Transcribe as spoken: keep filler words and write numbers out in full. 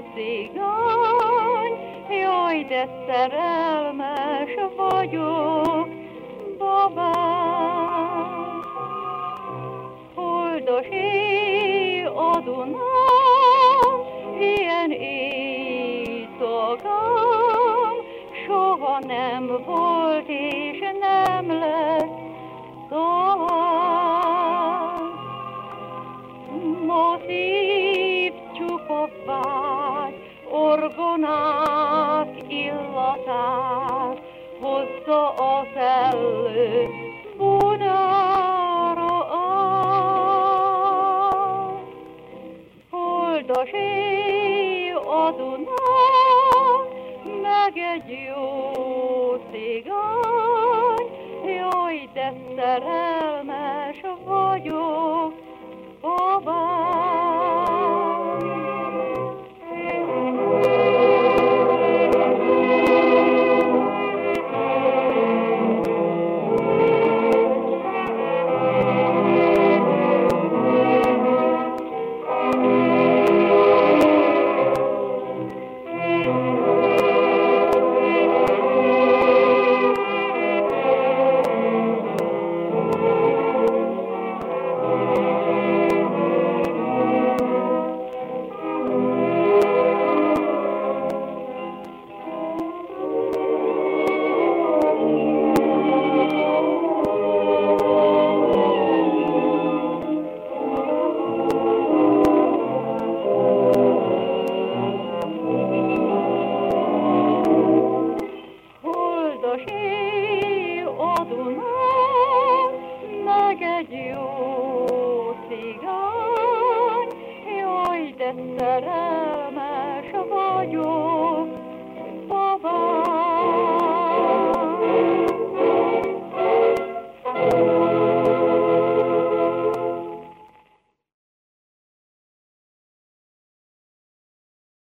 cigány, jaj, de szerelmes vagyok, babám. Holdas éj a Dunán, ilyen éjszakám, soha nem volt és nem lesz talán. Ma szív csupa vágy, orgonák illatát, hozza a szellő Budára át. Holdas éj a Dunán, meg egy jó cigány, jaj, de szerelmes vagyok, babám. Holdas éj a Dunán, meg egy jó cigány, jaj, de szerelmes vagyok.